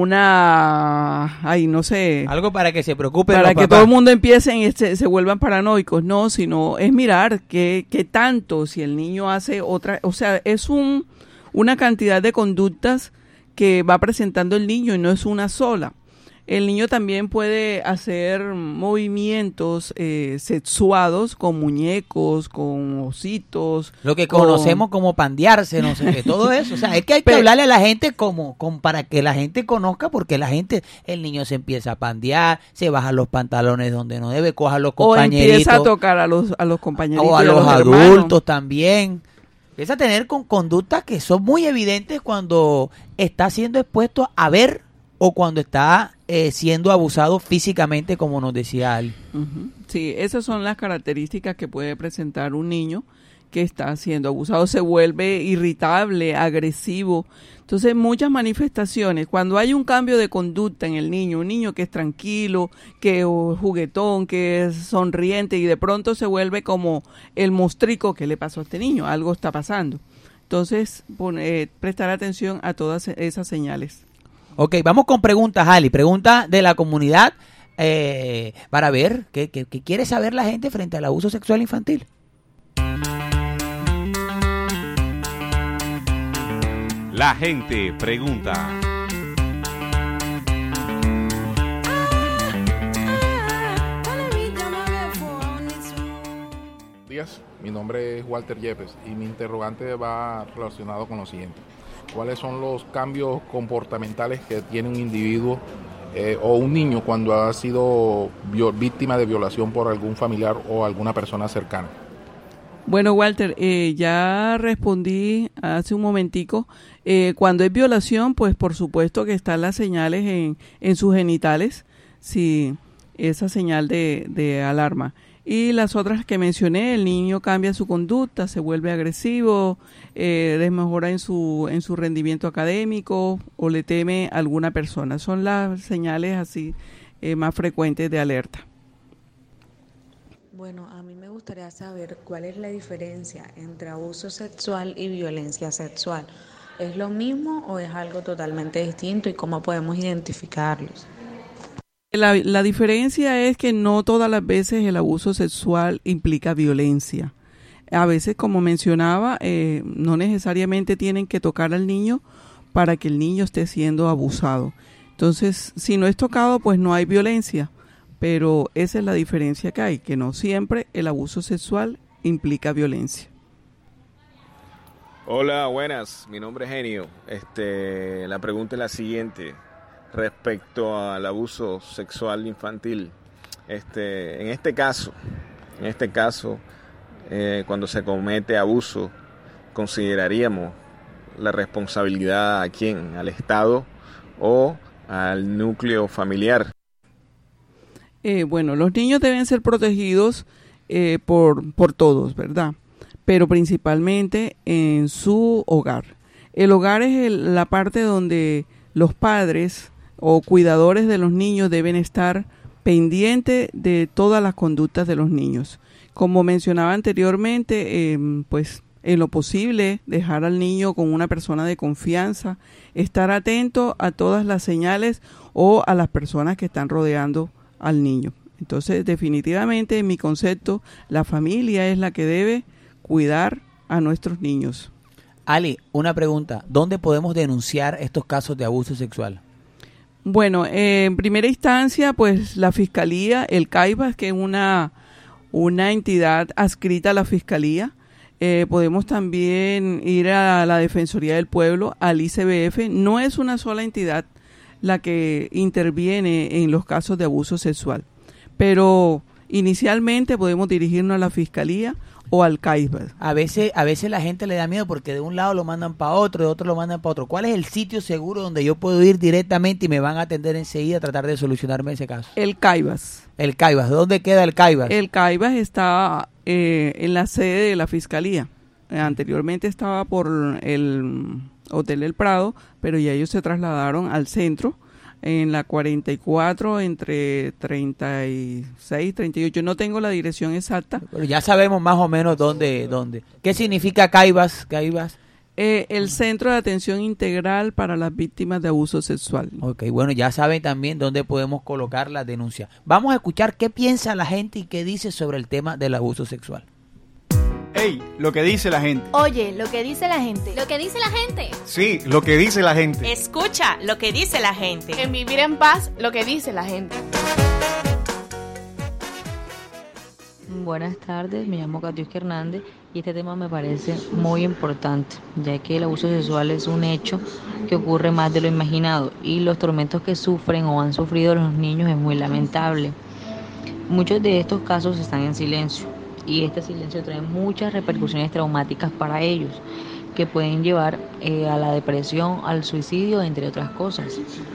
una... Ay, no sé. Algo para que se preocupen Para los que papás. todo el mundo empiece y se, se vuelvan paranoicos. No, sino es mirar qué, qué tanto, si el niño hace otra... O sea, es un una cantidad de conductas que va presentando el niño y no es una sola. El niño también puede hacer movimientos eh, sexuados con muñecos, con ositos. Lo que con... conocemos como pandearse, no sé qué, todo eso. O sea, es que hay que Pero, hablarle a la gente como, como para que la gente conozca, porque la gente, el niño se empieza a pandear, se baja los pantalones donde no debe, coja los compañeritos. O empieza a tocar a los, a los compañeritos. O a y los, los adultos hermanos. también. Empieza a tener con conductas que son muy evidentes cuando está siendo expuesto a ver o cuando está eh, siendo abusado físicamente, como nos decía Ali. Uh-huh. Sí, esas son las características que puede presentar un niño que está siendo abusado. Se vuelve irritable, agresivo. Entonces, muchas manifestaciones. Cuando hay un cambio de conducta en el niño, un niño que es tranquilo, que es juguetón, que es sonriente y de pronto se vuelve como el mostrico, ¿qué le pasó a este niño? Algo está pasando. Entonces, pone, eh, prestar atención a todas esas señales. Ok, vamos con preguntas, Ali. Preguntas de la comunidad eh, para ver qué, qué, qué quiere saber la gente frente al abuso sexual infantil. La gente pregunta. Días, mi nombre es Walter Yepes y mi interrogante va relacionado con lo siguiente. ¿Cuáles son los cambios comportamentales que tiene un individuo eh, o un niño cuando ha sido vio- víctima de violación por algún familiar o alguna persona cercana? Bueno, Walter, eh, ya respondí hace un momentico. Eh, cuando es violación, pues por supuesto que están las señales en, en sus genitales, sí, esa señal de, de alarma. Y las otras que mencioné, el niño cambia su conducta, se vuelve agresivo, eh, desmejora en su, en su rendimiento académico o le teme a alguna persona. Son las señales así eh, más frecuentes de alerta. Bueno, a mí me gustaría saber cuál es la diferencia entre abuso sexual y violencia sexual. ¿Es lo mismo o es algo totalmente distinto y cómo podemos identificarlos? La, la diferencia es que no todas las veces el abuso sexual implica violencia. A veces, como mencionaba, eh, no necesariamente tienen que tocar al niño para que el niño esté siendo abusado. Entonces, si no es tocado, pues no hay violencia. Pero esa es la diferencia que hay, que no siempre el abuso sexual implica violencia. Hola, buenas. Mi nombre es Genio. Este, la pregunta es la siguiente. Respecto al abuso sexual infantil, este, en este caso, en este caso, eh, cuando se comete abuso, consideraríamos la responsabilidad a quién, al Estado o al núcleo familiar. Eh, bueno, los niños deben ser protegidos eh, por por todos, ¿verdad? Pero principalmente en su hogar. El hogar es el, la parte donde los padres o cuidadores de los niños deben estar pendientes de todas las conductas de los niños. Como mencionaba anteriormente, eh, pues en lo posible dejar al niño con una persona de confianza, estar atento a todas las señales o a las personas que están rodeando al niño. Entonces, definitivamente, en mi concepto, la familia es la que debe cuidar a nuestros niños. Ali, una pregunta. ¿Dónde podemos denunciar estos casos de abuso sexual? Bueno, eh, en primera instancia, pues la Fiscalía, el CAIBAS, que es una, una entidad adscrita a la Fiscalía. Eh, podemos también ir a la Defensoría del Pueblo, al I C B F. No es una sola entidad la que interviene en los casos de abuso sexual, pero inicialmente podemos dirigirnos a la Fiscalía o al CAIBAS. A veces, a veces la gente le da miedo porque de un lado lo mandan para otro, de otro lo mandan para otro. ¿Cuál es el sitio seguro donde yo puedo ir directamente y me van a atender enseguida a tratar de solucionarme ese caso? El CAIBAS. El CAIBAS. ¿Dónde queda el CAIBAS? El CAIBAS está eh, en la sede de la Fiscalía. Eh, anteriormente estaba por el Hotel El Prado, pero ya ellos se trasladaron al centro, en la cuarenta y cuatro, entre treinta y seis, treinta y ocho. No tengo la dirección exacta. Pero ya sabemos más o menos dónde. dónde. ¿Qué significa CAIBAS? CAIBAS. Eh, el Centro de Atención Integral para las Víctimas de Abuso Sexual. Ok, bueno, ya saben también dónde podemos colocar la denuncia. Vamos a escuchar qué piensa la gente y qué dice sobre el tema del abuso sexual. Ey, lo que dice la gente. Oye, lo que dice la gente. Lo que dice la gente. Sí, lo que dice la gente. Escucha lo que dice la gente. En Vivir en Paz, lo que dice la gente. Buenas tardes, me llamo Katiuska Hernández y este tema me parece muy importante, ya que el abuso sexual es un hecho que ocurre más de lo imaginado y los tormentos que sufren o han sufrido los niños es muy lamentable. Muchos de estos casos están en silencio y este silencio trae muchas repercusiones traumáticas para ellos que pueden llevar eh, a la depresión, al suicidio, entre otras cosas.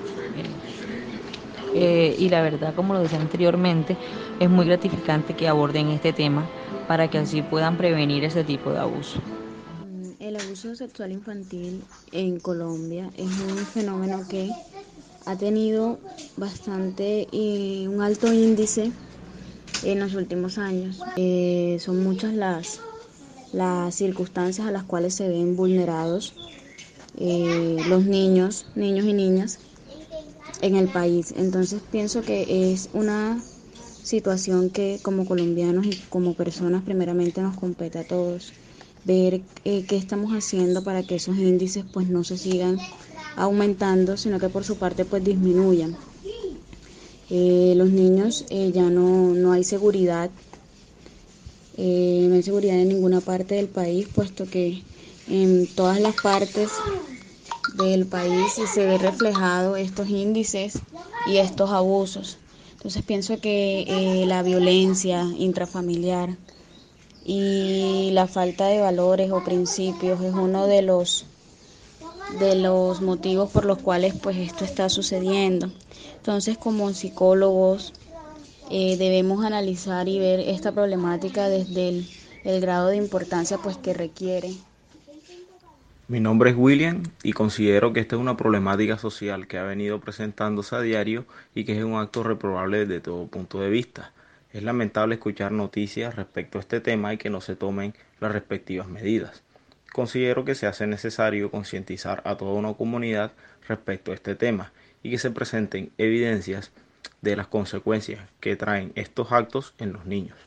Eh, y la verdad, como lo decía anteriormente, es muy gratificante que aborden este tema para que así puedan prevenir ese tipo de abuso. El abuso sexual infantil en Colombia es un fenómeno que ha tenido bastante y un alto índice en los últimos años. Eh, son muchas las, las circunstancias a las cuales se ven vulnerados eh, los niños, niños y niñas en el país. Entonces pienso que es una situación que como colombianos y como personas primeramente nos compete a todos ver eh, qué estamos haciendo para que esos índices pues no se sigan aumentando, sino que por su parte pues disminuyan. Eh, los niños eh, ya no, no hay seguridad, eh, no hay seguridad en ninguna parte del país, puesto que en todas las partes del país se ve reflejado estos índices y estos abusos. Entonces pienso que eh, la violencia intrafamiliar y la falta de valores o principios es uno de los de los motivos por los cuales pues esto está sucediendo. Entonces, como psicólogos eh, debemos analizar y ver esta problemática desde el, el grado de importancia pues que requiere. Mi nombre es William y considero que esta es una problemática social que ha venido presentándose a diario y que es un acto reprobable desde todo punto de vista. Es lamentable escuchar noticias respecto a este tema y que no se tomen las respectivas medidas. Considero que se hace necesario concientizar a toda una comunidad respecto a este tema y que se presenten evidencias de las consecuencias que traen estos actos en los niños.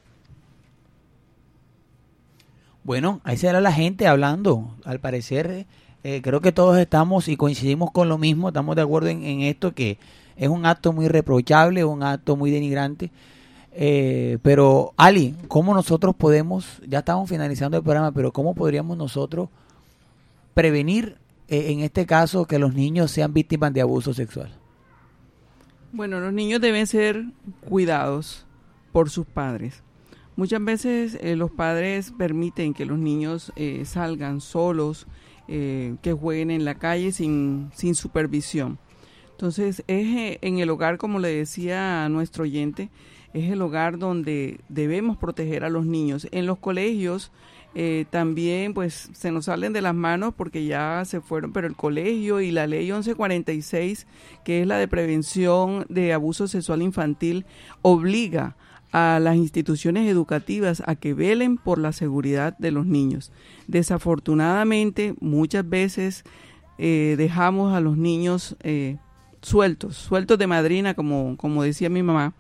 Bueno, ahí será la gente hablando. Al parecer, eh, creo que todos estamos y coincidimos con lo mismo, estamos de acuerdo en, en esto, que es un acto muy reprochable, un acto muy denigrante. Eh, pero, Ali, ¿cómo nosotros podemos, ya estamos finalizando el programa, pero cómo podríamos nosotros prevenir, eh, en este caso, que los niños sean víctimas de abuso sexual? Bueno, los niños deben ser cuidados por sus padres. Muchas veces eh, los padres permiten que los niños eh, salgan solos, eh, que jueguen en la calle sin, sin supervisión. Entonces, es eh, en el hogar, como le decía a nuestro oyente, es el hogar donde debemos proteger a los niños. En los colegios eh, también pues se nos salen de las manos porque ya se fueron, pero el colegio y la ley once cuarenta y seis, que es la de prevención de abuso sexual infantil, obliga a las instituciones educativas a que velen por la seguridad de los niños. Desafortunadamente, muchas veces eh, dejamos a los niños eh, sueltos, sueltos de madrina, como, como decía mi mamá,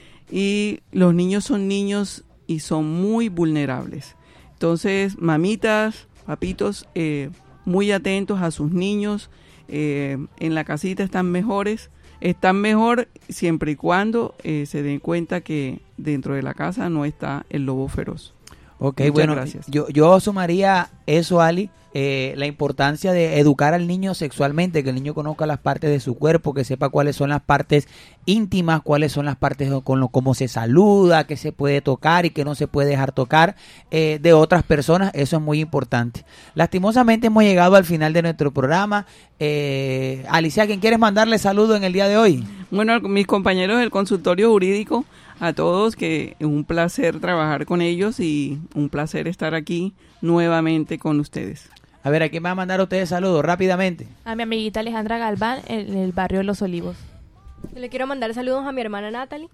y los niños son niños y son muy vulnerables. Entonces, mamitas, papitos, eh, muy atentos a sus niños, eh, en la casita están mejores, están mejor siempre y cuando eh, se den cuenta que dentro de la casa no está el lobo feroz. Ok, Muchas bueno, gracias. yo, yo sumaría eso, Ali, eh, la importancia de educar al niño sexualmente, que el niño conozca las partes de su cuerpo, que sepa cuáles son las partes íntimas, cuáles son las partes con lo, cómo se saluda, qué se puede tocar y qué no se puede dejar tocar eh, de otras personas. Eso es muy importante. Lastimosamente hemos llegado al final de nuestro programa. Eh, Alicia, ¿quién quieres mandarle saludos en el día de hoy? Bueno, mis compañeros del consultorio jurídico, a todos, que es un placer trabajar con ellos y un placer estar aquí nuevamente con ustedes. A ver, ¿a quién va a mandar a ustedes saludos rápidamente? A mi amiguita Alejandra Galván en el barrio de Los Olivos. Yo le quiero mandar saludos a mi hermana Natalie.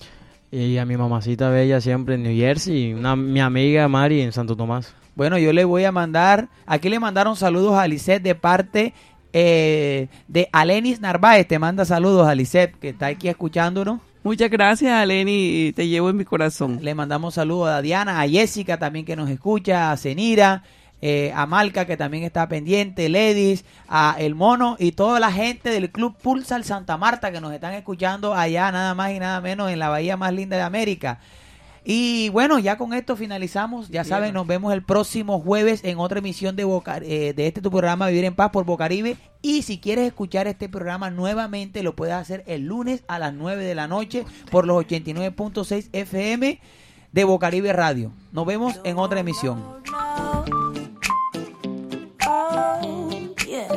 Y a mi mamacita bella siempre en New Jersey, y una, mi amiga Mari en Santo Tomás. Bueno, yo le voy a mandar, aquí le mandaron saludos a Lisette de parte eh, de Alenis Narváez. Te manda saludos a Lisette, que está aquí escuchándonos. Muchas gracias, Aleni, te llevo en mi corazón. Le mandamos saludos a Diana, a Jessica también que nos escucha, a Zenira, eh, a Malca que también está pendiente, Ledis, a El Mono y toda la gente del Club Pulsar Santa Marta que nos están escuchando allá nada más y nada menos en la bahía más linda de América. Y bueno, ya con esto finalizamos. Ya saben, Bien. Nos vemos el próximo jueves en otra emisión de Boca, eh, de este tu programa Vivir en Paz por Bocaribe. Y si quieres escuchar este programa nuevamente, lo puedes hacer el lunes a las nueve de la noche por los ochenta y nueve punto seis F M de Bocaribe Radio. Nos vemos en otra emisión. Oh, yeah.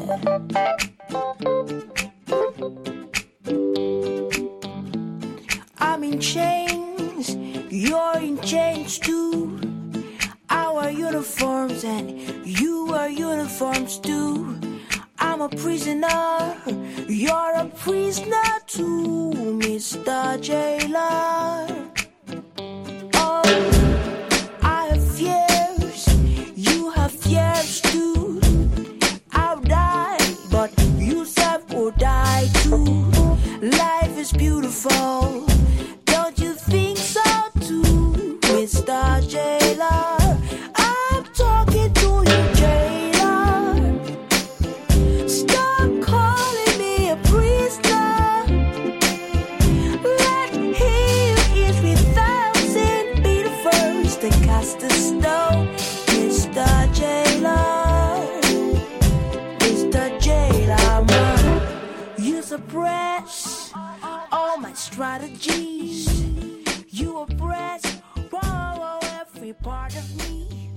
I'm in chains, you're in chains too. Our uniforms and you are uniforms too. I'm a prisoner, you're a prisoner too, Mister Jailer. Oh, I have fears, you have fears too. I'll die, but you self will die too. Life is beautiful, don't you think so too, Mister Jailer? I'm talking to you, Jailer. Stop calling me a prisoner. Let him is three thousand be the first to cast the stone, Mister Jailer. Mister Jailer, man, you suppress all my strategies. You oppress, oh, every part of me.